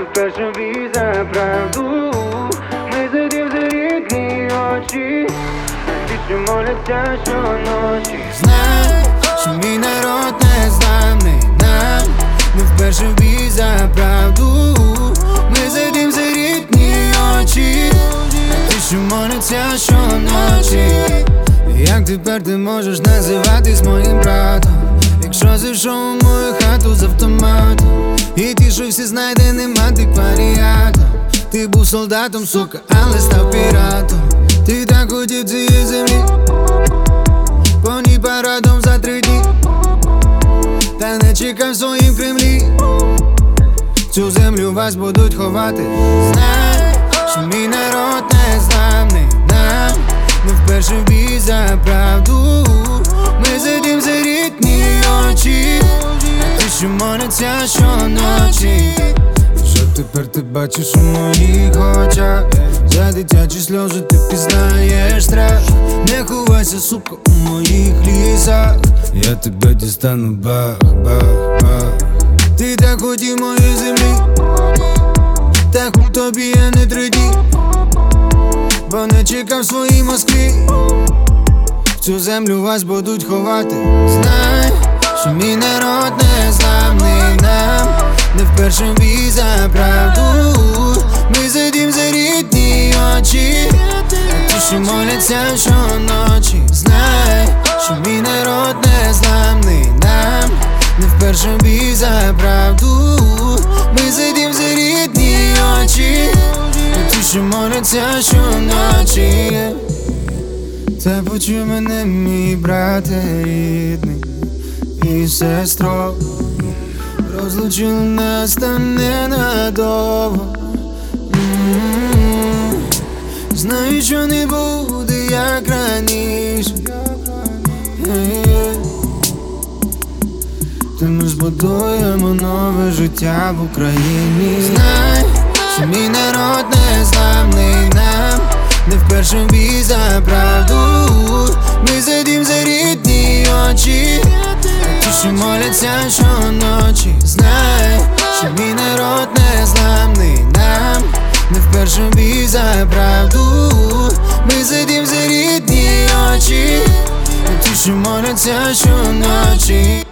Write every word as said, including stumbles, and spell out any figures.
вперше бій за правду. Ми сидім за рідні очі, більше моляться щоночі. Знай, що мій народ незламний нам, ми вперше бій за правду. Ми сидім за рідні очі, більше моляться щоночі. Як тепер ти можеш називатись моїм братом, якщо зайшов у мою хату з автоматом? І ті, що всі знайденим антикваріатом. Ти був солдатом, сука, але став піратом. Ти так хотів цієї землі, по ній парадом за три дні, та не чекав в своїм Кремлі. Цю землю вас будуть ховати. Знай, що мій народ незламний нам, ми вперше в бій за правду. Ми сидім за рідні очі, ті, що моляться щоночі. Що тепер ти бачиш у моїх очах? За дитячі сльози ти пізнаєш страх. Не ховайся, сука, у моїх лісах, я тебе дістану, бах, бах, бах. Ти так хотів моєї землі, так у тобі я не три дні, бо не чекав в своїй Москві. В цю землю вас будуть ховати. Знай, що мій народ незламний нам, не вперше в бій за правду. Ми сидім за рідні очі, ті, що моляться щоночі. Знай, що мій народ незламний нам, не вперше в бій за правду. Ми сидім за рідні очі, ті, що моляться щоночі. Та почуй мене, мій брате рідний і сестро, розлучили нас та ненадовго. М-м-м. Знаю, що не буде як раніше, е-е. Та ми збудуємо нове життя в Україні. Знай, що мій народ незламний нам, не вперше в бій за правду. Ми сидім за рідні очі, ті, що моляться щоночі. Знай, що мій народ незламний нам, не вперше в бій за правду. Ми сидім за рідні очі, ті, що моляться щоночі.